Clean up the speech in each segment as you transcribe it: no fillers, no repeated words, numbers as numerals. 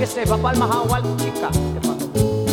que se va pa'l Majagual, chica. ¿Qué pasó?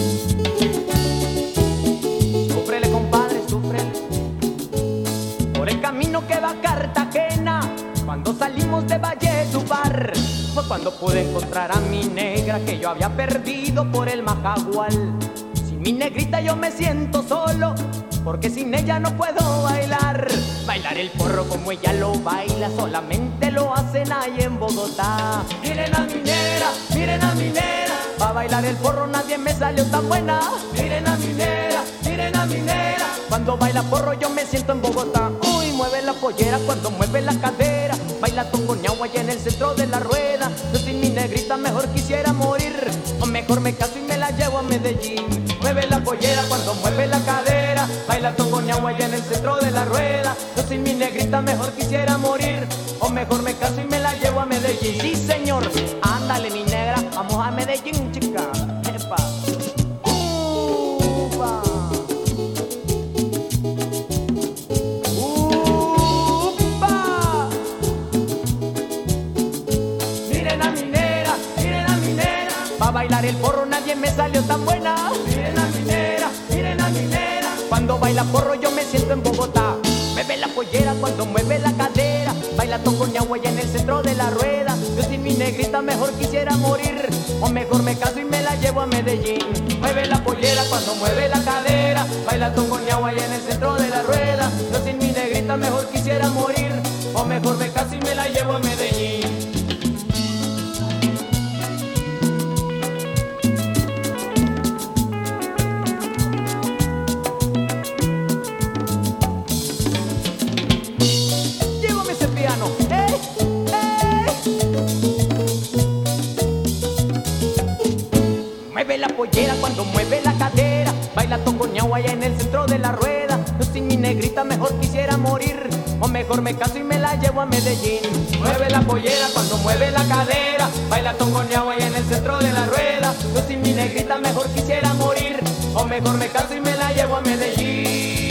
Súfrele, compadre, súfrele. Por el camino que va a Cartagena, cuando salimos de Valledupar, fue cuando pude encontrar a mi negra que yo había perdido por el Majagual. Sin mi negrita yo me siento solo, porque sin ella no puedo bailar. Bailar el porro como ella lo baila, solamente lo hacen ahí en Bogotá. Miren a mi negra, miren a mi negra, pa' bailar el porro nadie me salió tan buena. Miren a mi negra, miren a mi negra, cuando baila porro yo me siento en Bogotá. Uy, mueve la pollera cuando mueve la cadera, baila tongoñao allá en el centro de la rueda. Yo sin mi negrita mejor quisiera morir, o mejor me caso y me la llevo a Medellín. Mueve la pollera cuando mueve la cadera, baila tongoñao allá en el centro de la rueda. Yo sin mi negrita mejor quisiera morir, o mejor me caso y me la llevo a Medellín. Sí, señor, ándale mi negra, vamos a Medellín, chica. Epa. Upa. Upa. Miren a mi negra, miren a mi negra, pa' bailar el porro nadie me salió tan buena. Miren a mi negra, miren a mi negra, cuando baila porro yo me siento en Bogotá. Mueve la pollera cuando mueve la cadera, baila tongoñao allá en el centro de la rueda. Yo sin mi negrita mejor quisiera morir, o mejor me caso y me la llevo a Medellín. Mueve la pollera cuando mueve la cadera, baila tongoñao allá en el centro de la rueda. Yo sin mi negrita mejor quisiera morir, o mejor me caso y me la llevo a Medellín. Mueve la pollera cuando mueve la cadera, baila tongoñao allá en el centro de la rueda. Yo sin mi negrita mejor quisiera morir, o mejor me caso y me la llevo a Medellín. Mueve la pollera cuando mueve la cadera, baila tongoñao allá en el centro de la rueda. Yo sin mi negrita mejor quisiera morir, o mejor me caso y me la llevo a Medellín.